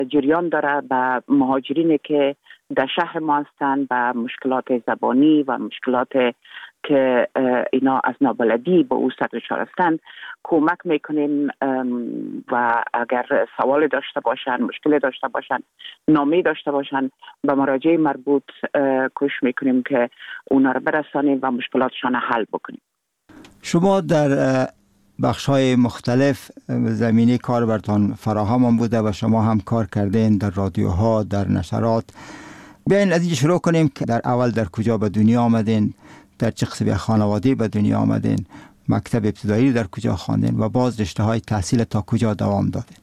جریان داره به مهاجرینی که در شهر ما هستند، به مشکلات زبانی و مشکلات که اینا از نابلدی به او دچار هستند کمک میکنیم و اگر سوال داشته باشن، مشکل داشته باشن، نامه داشته باشن، به مراجع مربوط کوشش میکنیم که اونا رو برسانیم و مشکلاتشان حل بکنیم. شما در بخش‌های مختلف زمینه کار براتون فراهم بوده و شما هم کار کردین در رادیوها، در نشرات. بیاین از اینجا شروع کنیم که در اول در کجا به دنیا آمدین، در چه قسم خانواده به دنیا آمدین، مکتب ابتدایی در کجا خواندین و باز رشته‌های تحصیل تا کجا دوام دادین؟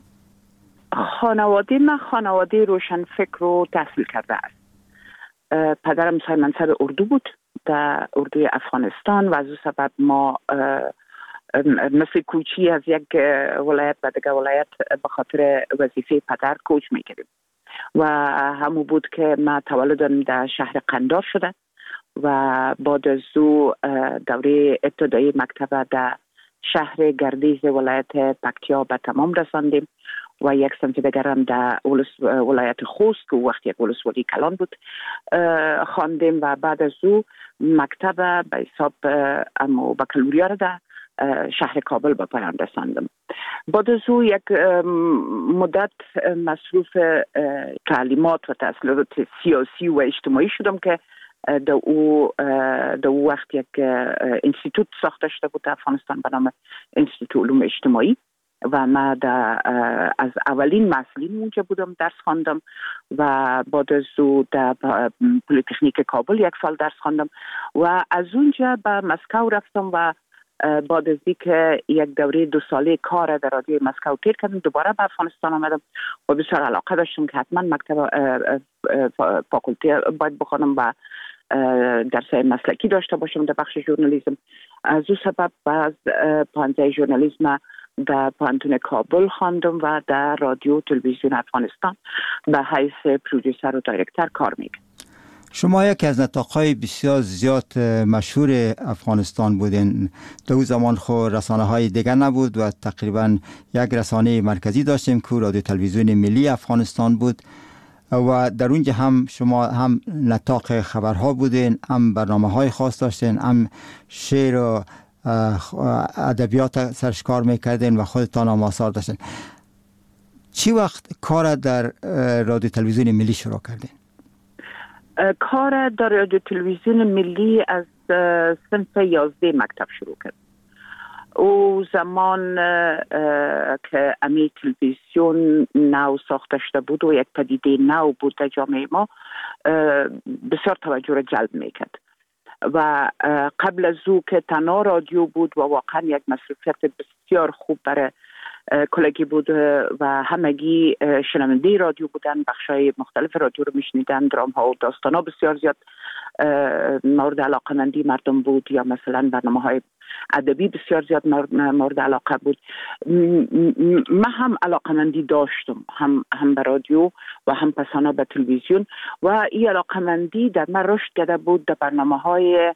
خانواده روشنفکر رو تحصیل کرده است. پدرم صاحب منصب اردو بود در اردوی افغانستان و از او سبب ما مثل کوچی از یک ولایت به دیگر ولایت به خاطر وظیفه پدر کوچ میکردیم و همون بود که ما تولدم در شهر قندار شده و بعد از او دوره ابتدایی مکتب در شهر گردیز ولایت پکتیا به تمام رساندیم و یک سمت دیگر هم در ولایت خوست که وقت یک ولسوالی کلان بود خواندیم و بعد از او مکتب به حساب بکالوریا را در شهر کابل به پایان رساندم. بعد از او یک مدت مصروف تعلیمات و تحصیلات سیاسی و اجتماعی شدم که در او وقت یک انستیتوت ساخته شده بود در افغانستان به نام انستیتوت علوم اجتماعی و من از اولین مسئولین اونجا بودم، درس خواندم و بعد از او در پلیتکنیک کابل یک سال درس خواندم و از اونجا به مسکو رفتم و بعد از اینکه یک دوره 2 ساله کار در رادیوی مسکو تیر کردم دوباره به افغانستان آمدم و بسیار علاقه داشتم که حتما مکتب فاکولته باید بخوانم و درسای مسلکی داشته باشم در بخش ژورنالیسم. از او سبب باز پانزه ژورنالیسم در پانتون کابل خواندم و در رادیو تلویزیون افغانستان به حیث پرودوسر و دایرکتور کار میکنم. شما یکی از نطاق‌های بسیار زیاد مشهور افغانستان بودین. در اون زمان خود رسانه‌های دیگر نبود و تقریبا یک رسانه مرکزی داشتیم که رادیو تلویزیون ملی افغانستان بود و در اونجا هم شما هم نطاق خبرها بودین، هم برنامه‌های خاص داشتین، هم شعر و ادبیات سرش کار میکردین و خودتان هم آثار داشتین. چی وقت کار در رادیو تلویزیون ملی شروع کردین؟ کار در رادیو تلویزیون ملی از صنف 11 مکتب شروع کرد. او زمان که امی تلویزیون نو ساخته شده بود و یک پدیده نو بود در جامعه ما بسیار توجه را جلب میکرد و قبل از او که تنها رادیو بود و واقعا یک مصروفیت بسیار خوب برای کلگی بود و همگی شنونده رادیو بودن، بخشای مختلف رادیو رو میشنیدن، درام ها و داستان ها بسیار زیاد مورد علاقمندی مردم بود یا مثلا برنامه های ادبی بسیار زیاد مورد علاقه بود. من هم علاقمندی داشتم هم به رادیو و هم پسانا به تلویزیون و این علاقمندی در من رشد کرده بود در برنامه های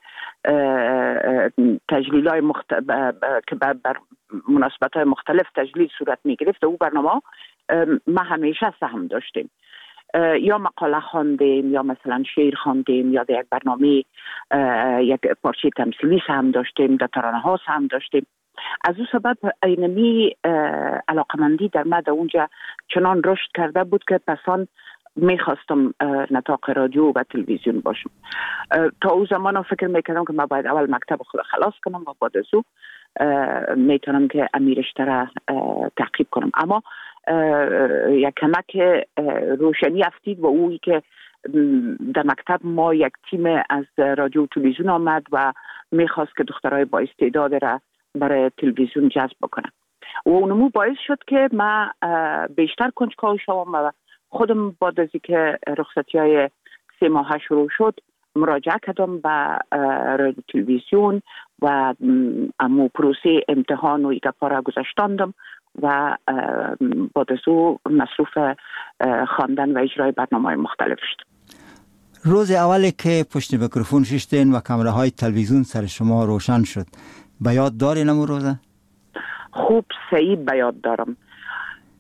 تجلیل های که بر مناسبت های مختلف تجلیل صورت می گرفت. او برنامه ما همیشه سهم داشتیم، یا مقاله خواندیم یا مثلا شعر خواندیم یا در یک برنامه یک پارچه تمثیلی سهم داشتیم، در ترانه ها سهم داشتیم. از او سبب اینمی علاقمندی در من در اونجا چنان رشد کرده بود که پسان میخواستم نطاق رادیو و تلویزیون باشم. تا او زمان فکر میکردم که من باید اول مکتب خود خلاص کنم و بعد از او میتونم که امیرشتر را تعقیب کنم. اما یک کمک روشنی افتید و اویی که در مکتب ما یک تیم از رادیو و تلویزیون آمد و میخواست که دخترای با استعداد را برای تلویزیون جذب بکنم و اونمو باعث شد که من بیشتر کنجکاو شوم و خودم بعد از اینکه رخصتی‌های 3 ماهه شروع شد مراجعه کردم به رادیو تلویزیون و امو پروسه امتحان و ایگپا را گذشتاندم و بعد از او مصروف خواندن و اجرای برنامه‌های مختلف شد. روز اولی که پشت میکروفون ششتین و کامره های تلویزیون سر شما روشن شد به یاد دارین امو روزه؟ خوب صحیح به یاد دارم.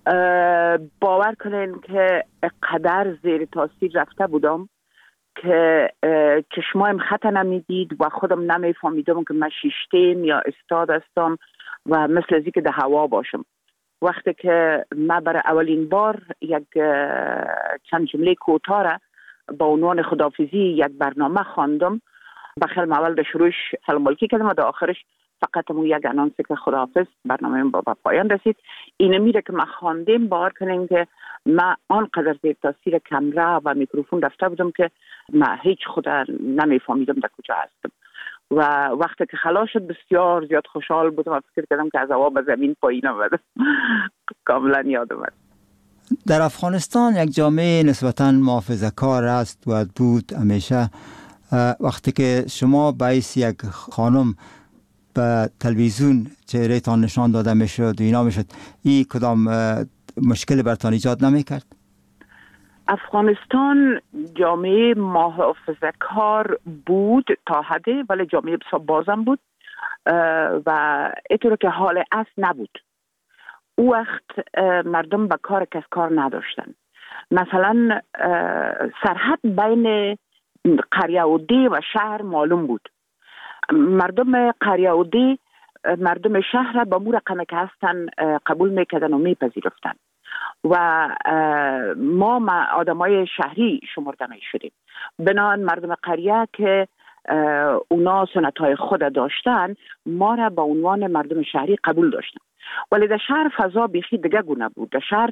باور کنین که قدر زیر تاثیر رفته بودم که چشمایم خط نمیدید و خودم نمیفهمیدم که من شیشتیم یا استاد هستم و مثل ازی که در هوا باشم. وقتی که من برای اولین بار یک چند جمله کوتاه را با عنوان خداحافظی یک برنامه خواندم، بخیر اول در شروعش سلام علیکی کردم و در آخرش فقط یک انانس که خداحافظ، برنامه با پایان رسید. اینه میره که من خواندم، باور کنین که من آنقدر زیر تاثیر کامera و میکروفون رفته بودم که من هیچ خود نمیفهمیدم در کجا هستم و وقتی که خلاص شد بسیار زیاد خوشحال بودم و فکر کردم که از هوا به زمین پایین آمدم. کاملا یادم اومد. در افغانستان یک جامعه نسبتاً محافظه‌کار است و بود همیشه. وقتی که شما باعث یک خانم به تلویزیون چهره تان نشان داده میشد و اینا میشد، این کدام مشکل برتان ایجاد نمیکرد؟ افغانستان جامعه محافظه‌کار بود تا حدی، ولی جامعه بسیار بازم بود و اینطور که حال اصل نبود. او وقت مردم به کار کس کار نداشتن. مثلا سرحد بین قریه و دی و شهر معلوم بود. مردم قریه و دی مردم شهر با مو رقم که هستن قبول میکردن و میپذیرفتن و ما آدمای شهری شمرده میشدیم. بنابراین مردم قریه که اونا سنتهای خود داشتن ما را با عنوان مردم شهری قبول داشتن، ولی در شهر فضا بیخی دیگه گونه بود. در شهر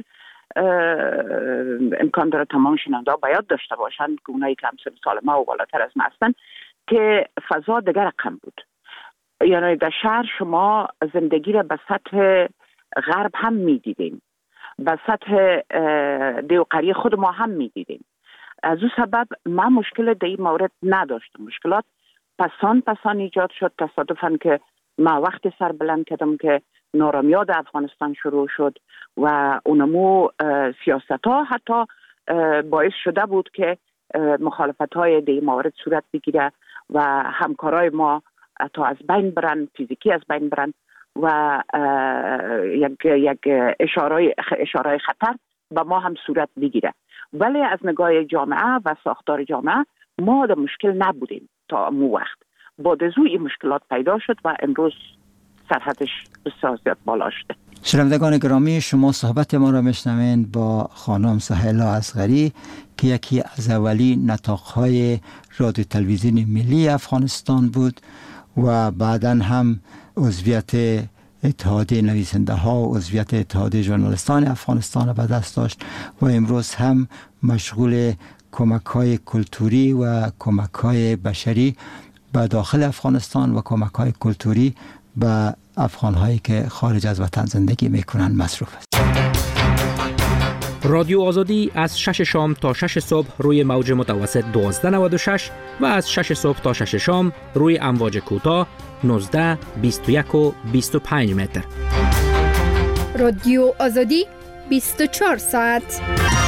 امکان داره تمام شنونده ها باید داشته باشن که اونایی که همسن سال ما و بالاتر از ما هستن که فضا دیگه رقم بود. یعنی در شهر شما زندگی را به سطح غرب هم میدیدیم، به سطح دیو قریه خود ما هم میدیدیم. از او سبب من مشکل در این مورد نداشتم. مشکلات پسان ایجاد شد. تصادفاً که من وقتی سر بلند کردم که نارامیاد افغانستان شروع شد و اونمو سیاست ها حتی باعث شده بود که مخالفت های در این مورد صورت بگیره و همکارای ما تا از بین برن، فیزیکی از بین برن و یک اشاره خطر به ما هم صورت بگیره. ولی از نگاه جامعه و ساختار جامعه ما در مشکل نبودیم تا مو وقت. بعد از این مشکلات پیدا شد و امروز سرحدش بسیار زیاد بالا شده. شنوندگان گرامی، شما صحبت ما را میشنوین با خانم سهیلا اصغری که یکی از اولین نطاق‌های رادیو تلویزیون ملی افغانستان بود و بعداً هم عضویت اتحادیه نویسنده ها و عضویت اتحادیه ژورنالیستان افغانستان را به دست داشت و امروز هم مشغول کمک‌های کلتوری و کمک‌های بشری به داخل افغانستان و کمک‌های کلتوری به افغان‌هایی که خارج از وطن زندگی می‌کنند مصروف است. رادیو آزادی از 6 شام تا 6 صبح روی موج متوسط 1296 و از 6 صبح تا 6 شام روی امواج کوتاه 19، 21 و 25 متر. رادیو آزادی 24 ساعت.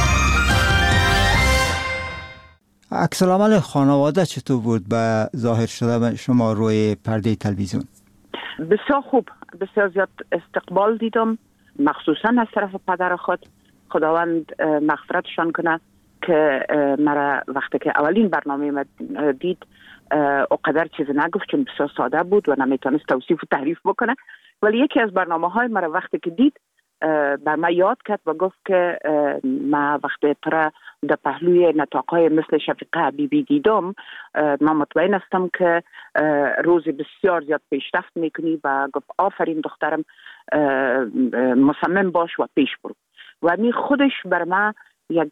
عکس‌العمل خانواده چطور بود به ظاهر شده شما روی پرده تلویزیون؟ بسیار خوب، بسیار زیاد استقبال دیدم، مخصوصا از طرف پدر خود. خداوند مغفرتشان کنه که مرا وقتی که اولین برنامه دید اقدر چیز نگفت چون بسیار ساده بود و نمیتونست توصیف و تعریف بکنه، ولی یکی از برنامه‌های مرا وقتی که دید بر من یاد کرد و گفت که من وقتی پر در پهلوی نطاق‌های مثل شفیقه حبیبی دیدم من مطمئن هستم که روزی بسیار زیاد پیشرفت میکنی و گفت آفرین دخترم، مصمم باش و پیش برو. و می خودش بر من یک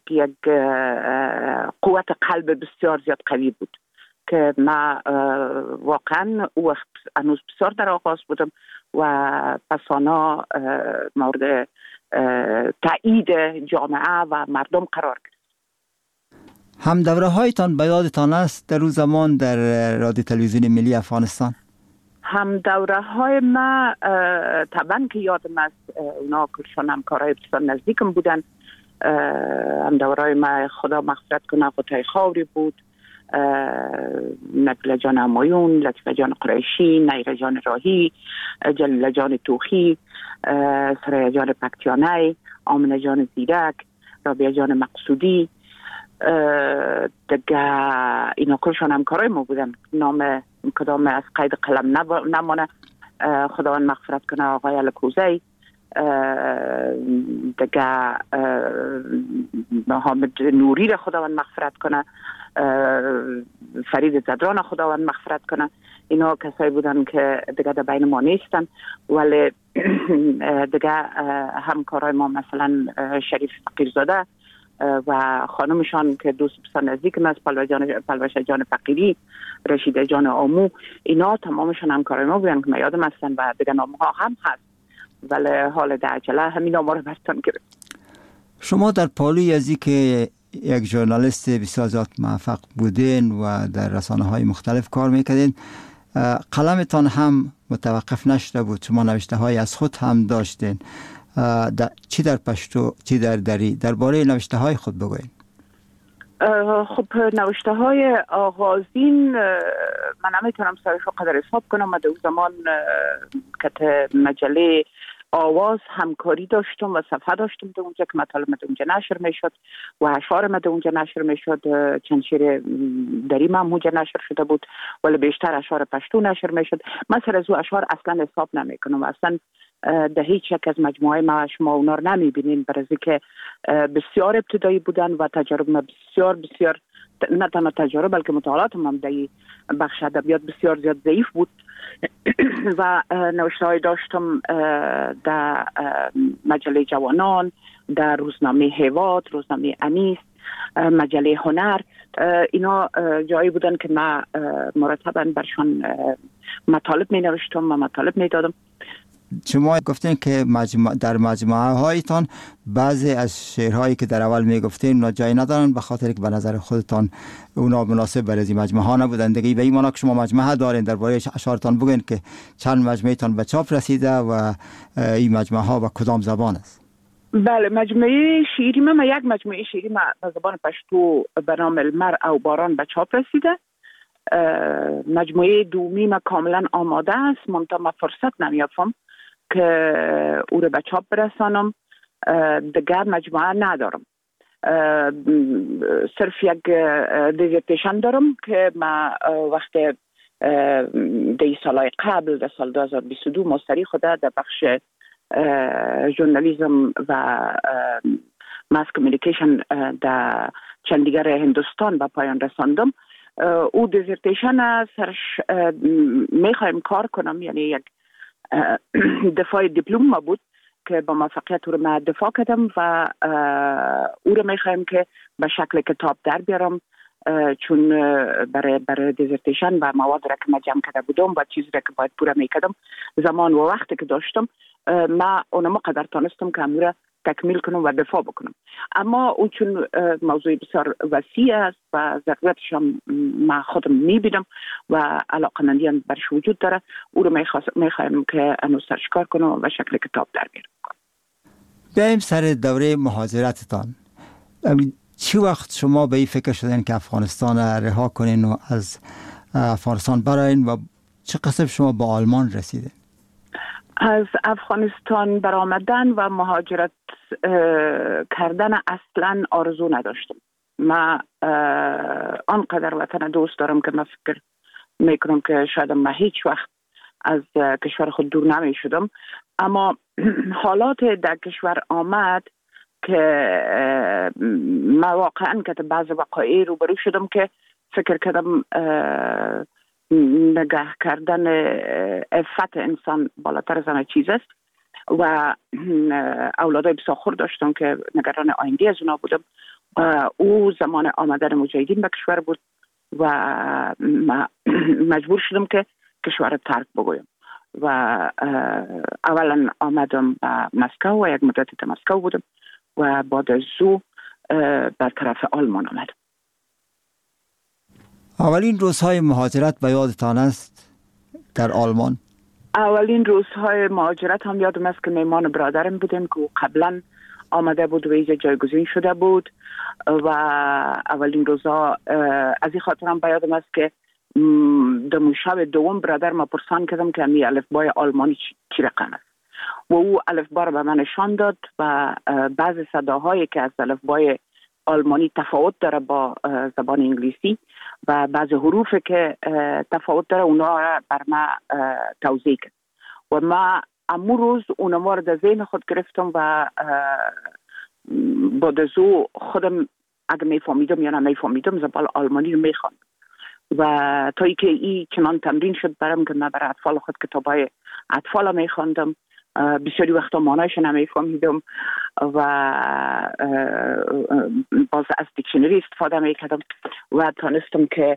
قوت قلب بسیار زیاد قوی بود که من واقعا او وقت هنوز بسیار در آغاز بودم و پسانا مورد تایید جامعه و مردم قرار گرفت. هم دوره هایتان به یادتان است در روز زمان در رادیو تلویزیون ملی افغانستان؟ هم دوره های ما طبعا که یادم است، اونا کلشان همکارای بسیار نزدیکم بودن. هم دوره های ما خدا مغفرت کنه قطعه خاوری بود، نجله جان همایون، لطفه جان قریشی، نیره جان راهی، جلیله جان توخی، سریا جان پکتیانه آمنه جان زیرک، رابعه جان مقصودی، دیگه اینا کلشان همکارای ما بودن. نام کدام از قید قلم نمانه، خداوند مغفرت کنه آقای الکوزی، دیگه حامد نوری را خداوند مغفرت کنه، فرید زدران خداوند مغفرت کنه. اینا کسایی بودن که دیگه در بین ما نیستن، ولی دیگه همکارای ما مثلا شریف فقیرزاده و خانمشان که دوست بسیار نزدیک من است، پلوشه جان فقیری، رشیده جان آمو، اینا تمامشان همکارای ما بودن که من یادم هستن و دیگه نام ها هم هست، ولی حال در عجله همین نام رو بستن گرفت. شما در پالوی ازی که یک ژورنالیست بسیار زیاد موفق بودین و در رسانه های مختلف کار میکردین، قلمتان هم متوقف نشده بود، شما نوشته های از خود هم داشتین، چی در پشتو چی در دری، درباره نوشته های خود بگوین. خب نوشته های آغازین من نمیتونم سرش رو قدر حساب کنم. من در اون زمان که مجله آواز همکاری داشتم و صفحه داشتم در اونجا که مطالب در اونجا نشر میشد و اشعار در اونجا نشر میشد. چند شعر دری من اونجا نشر شده بود، ولی بیشتر اشعار پشتو نشر میشد. من سر از او اشعار اصلا حساب نمیکنم، اصلا در هیچ یک از مجموعه ما شما اونا رو نمیبینین، برای که بسیار ابتدایی بودن و تجارب ما بسیار نه تنها تجارب بلکه مطالعات هم در بخش ادبیات بسیار زیاد ضعیف بود و نوشته های داشتم در مجله جوانان، در روزنامه هیواد، روزنامه انیس، مجله هنر. اینا جایی بودن که من مرتبا برشان مطالب می نوشتم و مطالب می دادم. شما گفتین که در مجموعه هایتان بعضی از شعرهایی که در اول میگفتین اونا جای ندارن به خاطر که به نظر خودتان اونا مناسب برای این مجموعه ها نبودن. دیگه به این معنی که شما مجموعه دارین، درباره اشعارتان بگین که چند مجموعه‌تان به چاپ رسیده و این مجموعه ها به کدام زبان است؟ بله، مجموعه شعری من یک مجموعه شعری به زبان پشتو به نام المرء و باران به چاپ رسیده. مجموعه دومی من کاملا آماده است، منتها من فرصت نمیافم که او رو به چاپ برسانم. دیگر مجموعه ندارم، صرف یک دیزرتیشن دارم که من وقت دی سالهای قبل در سال 2022 مستری خوده در بخش ژورنالیسم و ماس کمیونیکیشن در چندیگر هندوستان به پایان رساندم. او دیزرتیشن سرش میخوایم کار کنم، یعنی یک دفاع دیپلم بود که با موفقیت او رو من دفاع کردم و او رو میخوایم که به شکل کتاب در بیارم، چون برای دیزرتیشن و مواد را که من جمع کرده بودم و چیزی را که باید پوره میکردم زمان و وقتی که داشتم من اونم قدر تانستم که امور را تکمیل کنم و دفاع بکنم. اما اون چون موضوع بسیار وسیع است و ضرورتش هم من خودم میبینم و علاقمندی برش وجود داره، او رو میخوایم که انو سرش کار کنم و شکل کتاب در بیارم. بیاییم سر دوره مهاجرتتان. چی وقت شما به این فکر شدین که افغانستان رها کنین و از افغانستان براین و چه قصد شما با آلمان رسیدین؟ از افغانستان برآمدن و مهاجرت کردن اصلا آرزو نداشتم. من آنقدر وطن دوست دارم که من فکر میکنم که شاید من هیچ وقت از کشور خود دور نمی شدم، اما حالات در کشور آمد که من واقعا که بعض وقایع روبرو شدم که فکر کردم نگه کردن عفت انسان بالاتر از همه چیز است و اولادای بسیار خرد داشتم که نگران آینده از اونا بودم. او زمان آمدن مجاهدین به کشور بود و مجبور شدم که کشور رو ترک بگویم و اولا آمدم به مسکو و یک مدتی در مسکو بودم و بعد از او بر طرف آلمان آمدم. اولین روزهای مهاجرت به یادتان است در آلمان؟ اولین روزهای مهاجرت هم یادم است که میمان برادرم بودیم که قبلا آمده بود و اینجا جایگزین شده بود و اولین روزها از این خاطر هم به یادم است که در شب دوم برادر ما پرسان کردم که می الفبای آلمانی چی رقم است و او الفبا را به من نشان داد و بعضی صداهایی که از الفبای آلمانی تفاوت داره با زبان انگلیسی و بعضی حروفی که تفاوت داره اونا را بر ما توضیح کرد و ما امو روز اونها را در ذهن خود گرفتم و بعد از او خودم اگه میفهمیدم یا نمیفهمیدم زبان آلمانی رو میخواندم و تا ای که این چنان تمرین شد برام که من برای اطفال خود کتابای اطفال میخواندم. بسیاری وقتا معنایش نمیفهمیدم و باز از دیکشنری استفاده میکردم و تانستم که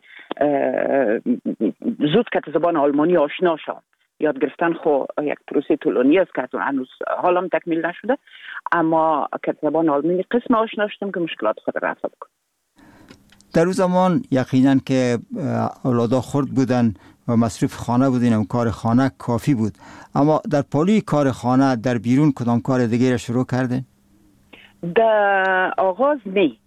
زود که زبان آلمانی آشنا شدم. یاد گرفتن خو یک پروسه طولانی است که هنوز حالم تکمیل نشده، اما که زبان آلمانی قسم آشنا شدم که مشکلات خود رفع بکنم. در اون زمان یقینا که اولادا خرد بودن و مصروف خانه بودین و کار خانه کافی بود، اما در پالوی کار خانه در بیرون کدام کار دیگه را شروع کردین؟ در آغاز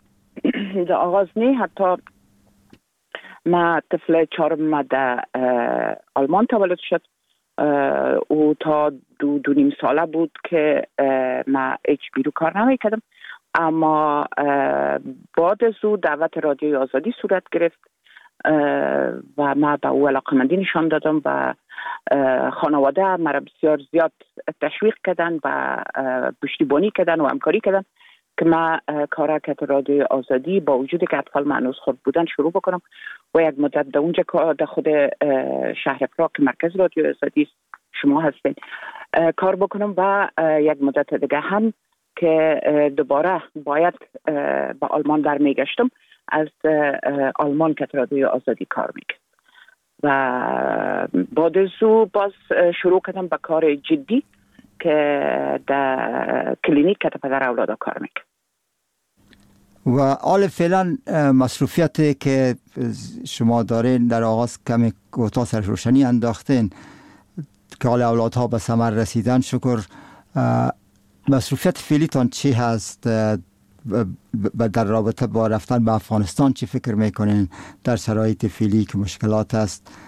نه حتی ما طفل چهارم در آلمان تولد شد او تا دو نیم ساله بود که ما هیچ بیرون کار نمیکردم، اما بعد از او دعوت رادیوی آزادی صورت گرفت و ما به او علاقمندی نشان دادم و خانواده مرا بسیار زیاد تشویق کردن و پشتیبانی کردن و همکاری کردن که ما کارکت رادیوی آزادی با وجودی که اطفال معنوس خود بودن شروع بکنم و یک مدت در اونجا در خود شهر پراگ که مرکز رادیوی آزادی شما هستین کار بکنم و یک مدت دیگه هم که دوباره باید به آلمان برمیگشتم از آلمان که رادیوی آزادی کار میکرد و بعد از او باز شروع کردم به کار جدی که در کلینیک که پدر اولادا کار میکرد. و حال فعلا مصروفیتی که شما دارین در آغاز کمی گوتا سر روشنی انداختین که حال اولادها به ثمر رسیدن، شکر. مصروفیت فعلیتان چی هست در رابطه با رفتن به افغانستان؟ چی فکر میکنین در شرایط فعلی که مشکلات هست؟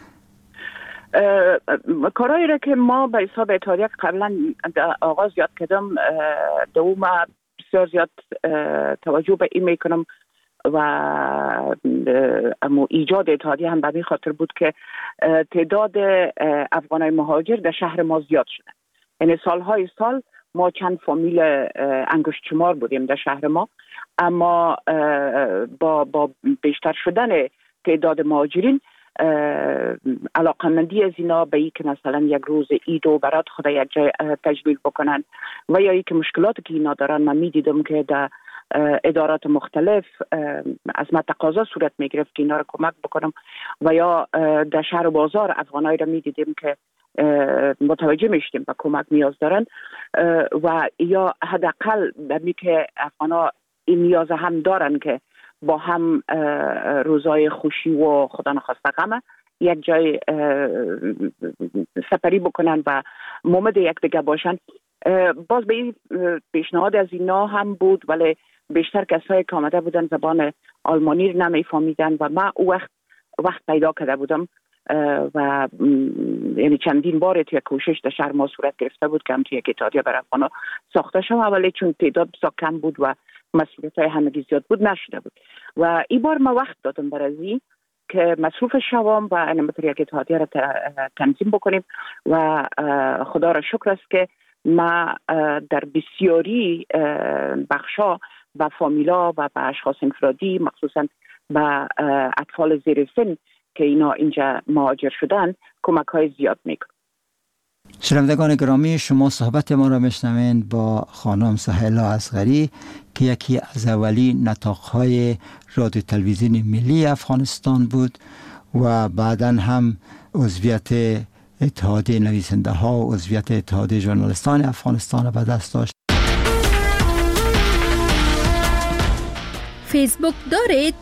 کارهایی را که ما به حساب اتحادیه قبلا آغاز یاد کردم دو ما بسیار زیاد توجه به این میکنم و اما ایجاد اتحادیه هم به این خاطر بود که تعداد افغانای مهاجر در شهر ما زیاد شده. یعنی سالهای سال ما چند فامیل انگشت شمار بودیم در شهر ما، اما با بیشتر شدن تعداد مهاجرین علاقمندی از اینا به این که مثلا یک روز عید و برات خود یک جای تجلیل بکنن و یا ای که مشکلاتی که اینا دارن من میدیدم که در ادارات مختلف از من تقاضا صورت میگرفت که اینا رو کمک بکنم و یا در شهر و بازار افغانایی رو میدیدیم که متوجه میشتیم به کمک نیاز دارن و یا حداقل بمی که افغانا این نیاز هم دارن که با هم روزای خوشی و خدا نخواسته غم یک جای سپری بکنن و مومد یک دیگه باشن. باز به این پیشنهاد از اینا هم بود، ولی بیشتر کسایی که آمده بودن زبان آلمانی رو نمیفهمیدن و من او وقت پیدا کرده بودم و یعنی چندین بار توی کوشش در شهر ما صورت گرفته بود که هم توی یک اتحادیه برای افغانا ساخته شد، ولی چون تعداد بسیار کم بود و مسئولیت‌های همگی زیاد بود نشده بود و این بار ما وقت دادم برای که مصروف شوام و انمتر یک اتحادیه را تنظیم بکنیم و خدا را شکر است که ما در بسیاری بخشا و فامیلا و به اشخاص انفرادی مخصوصا به اطفال زیر سن که اینا اینجا مهاجر شدن کمک های زیاد میکنن. شنوندگان گرامی، شما صحبت ما را میشنوین با خانم سهیلا اصغری که یکی از اولین نطاق‌های رادیو تلویزیون ملی افغانستان بود و بعداً هم عضویت اتحادیه نویسنده ها و عضویت اتحادیه ژورنالیستان افغانستان را به دست داشت. فیسبوک دارید؟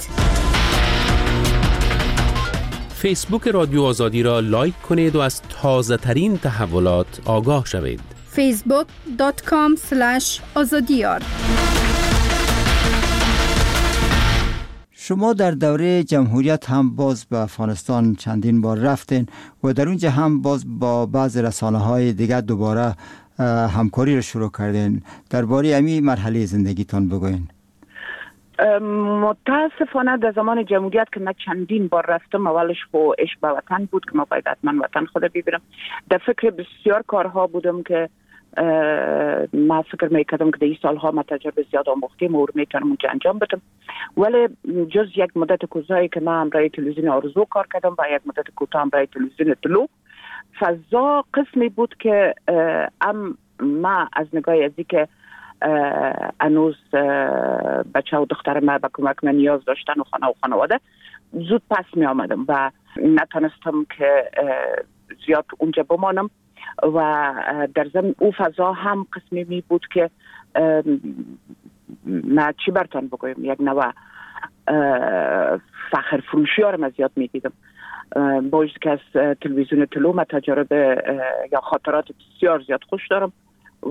فیسبوک رادیو آزادی را لایک کنید و از تازه ترین تحولات آگاه شوید. facebook.com/azadiyar. شما در دوره جمهوریت هم باز به افغانستان چندین بار رفتین و در اونجا هم باز با بعض رسانه‌های دیگر دوباره همکاری رو شروع کردین. درباره امی مرحله زندگیتان بگوین. متاسفانه در زمان جمهوریت که من چندین بار رفتم، اولش خو عشق به وطن بود که ما باید حتما وطن خود ببینم. در فکر بسیار کارها بودم که ما فکر میکردم که در این سالها ما تجربه زیاد آموختیم و میتونم اونجا انجام بدم، ولی جز یک مدت کوتاهی که ما همراه تلویزیون آرزو کار کردم و یک مدت کوتاه همراه تلویزیون طلوع، فضا قسمی بود که ما از نگاه ازی که هنوز بچه و دختر ما به کمک من نیاز داشتن و خانه و خانواده، زود پس می آمدم و نتونستم که زیاد اونجا بمانم و در ضمن او فضا هم قسمی می بود که ما چی برتان بگویم، یک نوع فخر فروشی ها رو من زیاد می دیدم. باید که از تلویزیون طلوع ما تجربه یا خاطرات بسیار زیاد خوش دارم و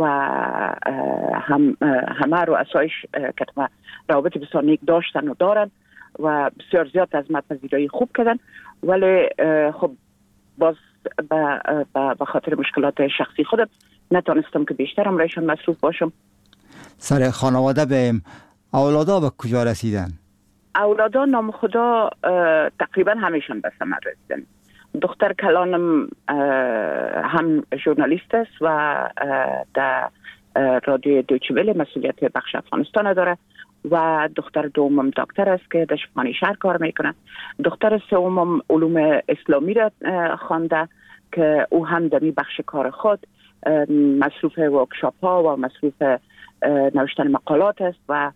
همه رو اسایش که روابط بسیار نیک داشتن و دارن و بسیار زیاد از من پذیرایی خوب کردن، ولی خب باز به خاطر مشکلات شخصی خودم نتونستم که بیشتر امرایشان مصروف باشم. سر خانواده بهم، اولادا به کجا رسیدن؟ اولادا نام خدا تقریبا همیشون به ثمر رسیدن. دختر کلانم هم ژورنالیست است و در رادیو دویچه وله مسئولیت بخش افغانستان داره و دختر دومم دکتر است که در شفاهانی شهر کار میکنه. دختر سومم علوم اسلامی را خوانده که او هم در بخش کار خود مصروف ورکشاپ ها و مصروف نوشتن مقالات است و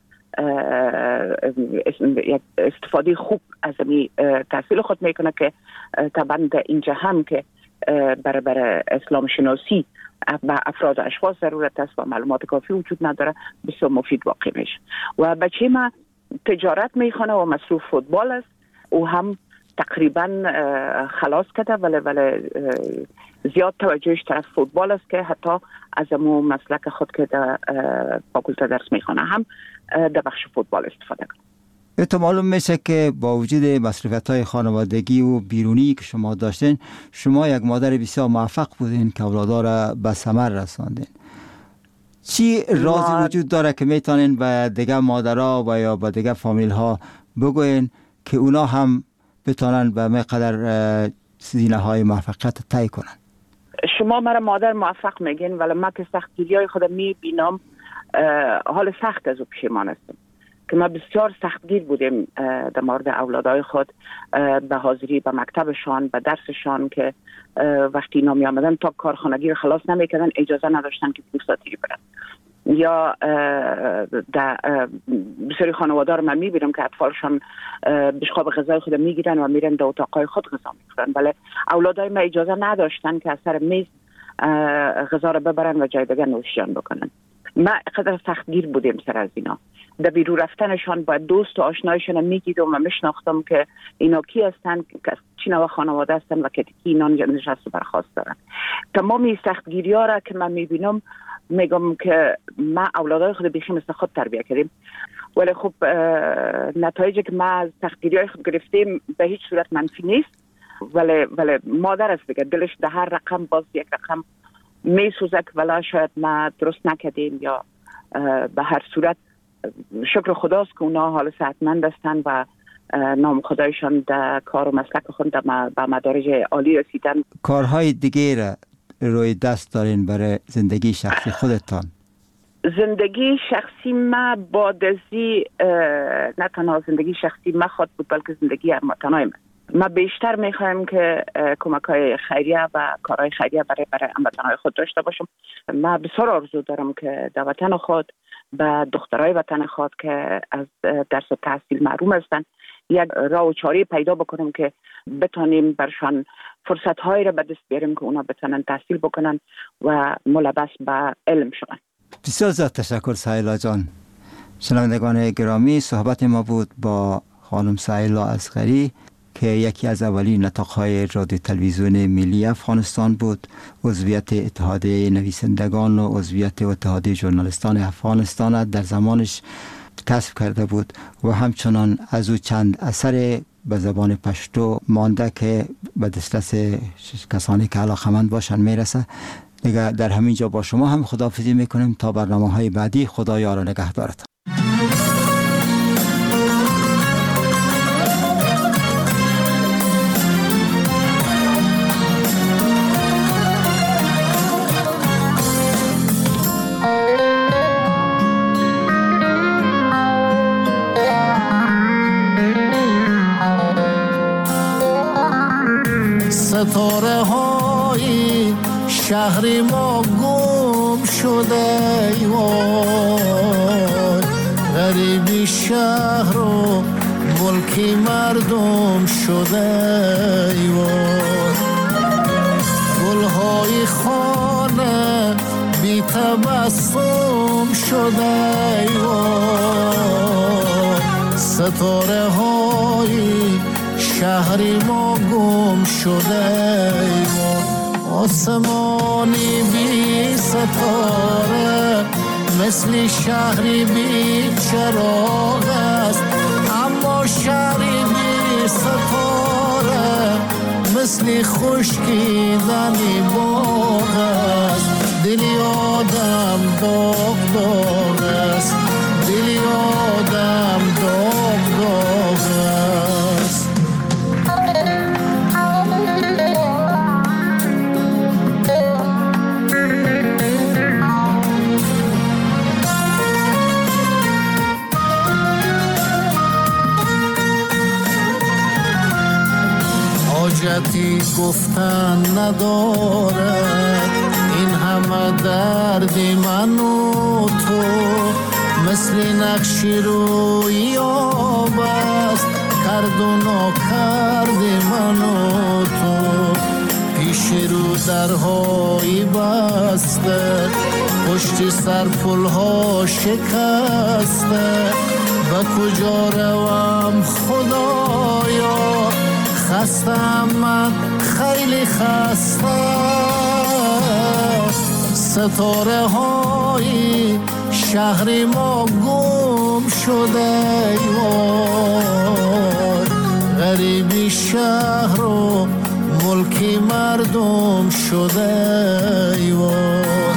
استفاده خوب از این تحصیل خود میکنه که طبعا در اینجا هم که برای اسلام شناسی به افراد و اشخاص ضرورت است و معلومات کافی وجود نداره، بسیار مفید واقع میشه. و بچه ما تجارت میخونه و مصروف فوتبال است، او هم تقریبا خلاص کرده ولی زیاد توجهش طرف فوتبال است که حتی از امو مسلک خود که در فاکولته درس میخونه هم در بخش فوتبال استفاده کنه. تو معلوم میشه که با وجود مصروفیت‌های خانوادگی و بیرونی که شما داشتین، شما یک مادر بسیار موفق بودین که اولادا را به ثمر رساندین. چی رازی وجود داره که میتونین به دیگه مادرها و یا به دیگه فامیل ها بگوین که اونا هم بتونن به مقدر زینه های موفقیت طی کنن؟ شما مرا مادر موفق میگین ولی من که سختگیری های خودم میبینم حال سخت از او پشیمان هستم که ما بسیار سختگیر بودیم در مورد اولادای خود، به حاضری به مکتبشان، به درسشان که وقتی اینا می آمدن تا کارخانگی رو خلاص نمیکردن اجازه نداشتن که پوستاتی برن. یا در بسیاری خانواده رو من میبینم که اطفالشان بشقاب غذای خود میگیرن و میرن در اتاقای خود غذا میخورن، ولی اولادای ما اجازه نداشتن که از سر میز غذا رو ببرن و جای دیگه نوشیان بکنن. ما قدر سختگیر بودیم سر از اینا. در بیرون رفتنشان با دوست و آشنایشان میگیدم و میشناختم که اینا کی هستن، چی نوع خانواده هستن و که اینا نشست و برخواست دارن. تمامی سختگیری ها را که من میبینم میگم که ما اولادای خود بیخی مثل خود تربیه کردیم، ولی خب نتایجی که ما از سختگیری های خود گرفتیم به هیچ صورت منفی نیست، ولی مادر است دیگه، دلش در هر رقم باز یک رقم میسوزه که ولی شاید ما درست نکردیم یا به هر صورت شکر خداست که اونا حال صحتمند هستن و نام خدایشان در کار و مسلک خود به مدارج عالی رسیدن. کارهای دیگه را روی دست دارین برای زندگی شخصی خودتان؟ زندگی شخصی ما بادزی نه تنها زندگی شخصی ما خود بود بلکه زندگی هموطنای ما بیشتر میخوایم که کمک‌های خیریه و کارهای خیریه برای هموطنای خود داشته باشم. ما بسیار آرزو دارم که در وطن خود به دخترای وطن خود که از درس و تحصیل محروم هستند یک راه و چاره پیدا بکنم که بتونیم برشان فرصت‌هایی را به دست بیاریم که اونا بتونن تحصیل بکنن و ملبس به علم شون. بسیار زیاد تشکر سهیلا جان. شنوندگان گرامی، صحبت ما بود با خانم سهیلا اصغری که یکی از اولین نطاق‌های رادیو تلویزیون ملی افغانستان بود، عضویت اتحادیه نویسندگان و عضویت اتحادیه ژورنالیستان افغانستان در زمانش کسب کرده بود و همچنان از او چند اثر به زبان پشتو مانده که به دسترس کسانی که علاقه‌مند باشند میرسه. دیگه در همین جا با شما هم خداحافظی میکنیم تا برنامه‌های بعدی. خدا یار و نگهدارت. ستاره های شهر ما گم شده وای، غریبی شهر و ملک مردم شده وای، گلهای خانه بی تبسم شده وای، ستاره های شهری ما گم شده آسمانی بی ستاره مثل شهری بی چراغ است، اما شهری بی ستاره مثل خشکیدنی باغ است. دلی آدم داغ داغ است، دلی آدم داغ داغ است. حاجتی گفتن ندارد این همه درد من و تو، مثل نقشی روی آب است کرد و ناکرد من و تو، پیش رو درهای بسته پشت سر پلها شکسته، به کجا روم خدایا خستم من خیلی خسته. ستاره های شهر ما گم شده وای، غریبی شهر و ملک مردم شده وای،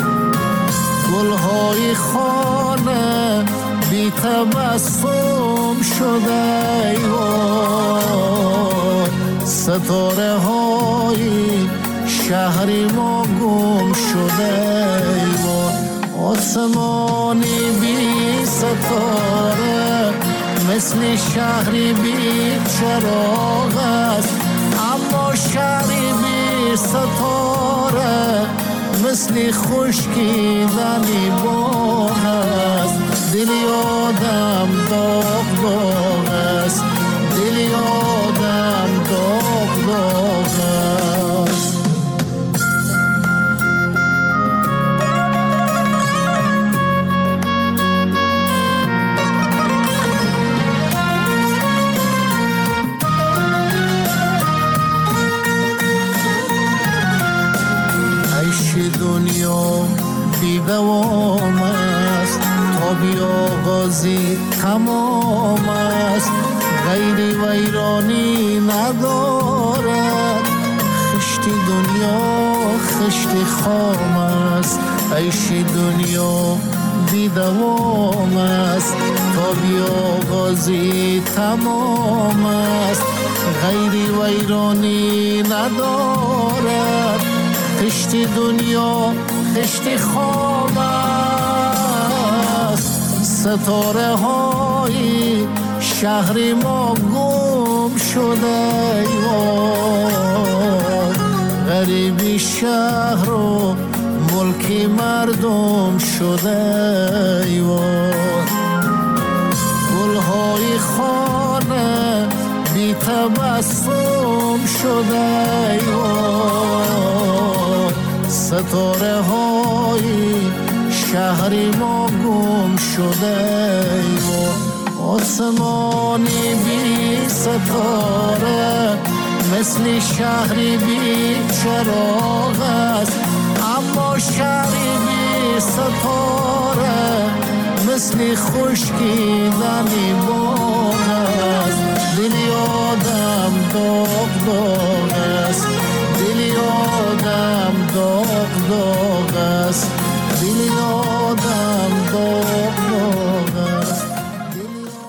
گلهای خانه بی تبسم شده وای، ستاره های شهری ما گم شده وای، آسمانی بی ستاره مثل شهری بی چراغ است، اما شهری بی ستاره مثل خشکیدنی باغ است. دلی آدم داغ داغ است، دلی آدم داغ داغ است. دنیا بی دوام است تا بی آغازی تمام است، غیری ویرانی ندارد خشتی دنیا خشتی خام است، عیش دنیا بی دوام است تا بی آغازی تمام است، غیری ویرانی ندارد خشتی دنیا خشتی خواب است. ستاره های شهر ما گم شده وای، غریبی شهر و ملک مردم شده وای، گلهای خانه بی تبسم شده وای، ستاره های شهری ما گم شده وای، آسمانی بی ستاره مثل شهری بی چراغ است، اما شهری بی ستاره مثل خشکیدنی